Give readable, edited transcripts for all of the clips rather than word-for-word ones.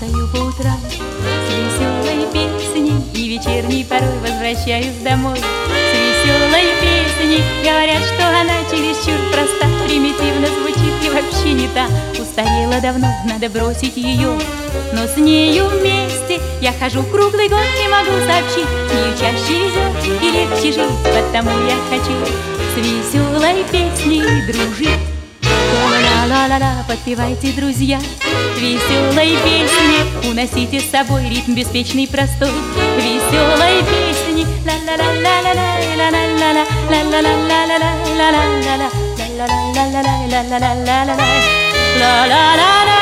встаю по утрам с веселой песней, и вечерней порой возвращаюсь домой с веселой песней. Говорят, что она чересчур проста, примитивно звучит и вообще не та. Устарела давно, надо бросить ее, но с нею вместе я хожу круглый год и могу сообщить: с нею чаще везет и легче жить, потому я хочу с веселой песней дружить. Ла-ла-ла-ла-ла, подпевайте, друзья, веселой песни, уносите с собой ритм беспечный, простой. Веселой песни, ла-ла-ла-ла-ла-ла, ла-ла-ла-ла, ла-ла-ла-ла-ла, ла-ла-ла-ла, ла-ла-ла-ла-ла-ла-ла-ла-ла, ла-ла-ла-ла-ла.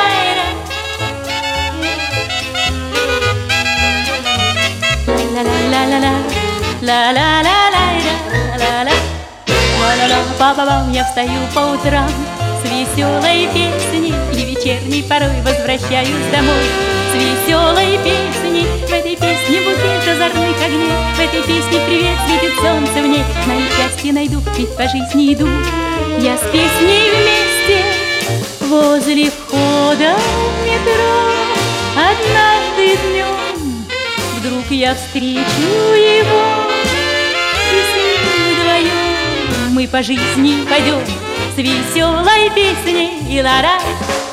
Ла-ла-ла-ла-ла-ла-ла-ла-ла-ла-ла-ла-ла-ла-ла-ла-ла-ла. Я встаю по утрам с веселой песней, и вечерней порой возвращаюсь домой с веселой песней. В этой песне букет озорных огней, в этой песне привет светит солнце в ней. Мое счастье найду, ведь по жизни иду я с песней вместе. Возле входа в метро однажды днем вдруг я встречу его, и с ним вдвоем мы по жизни пойдем с веселой песней. И ла-ра,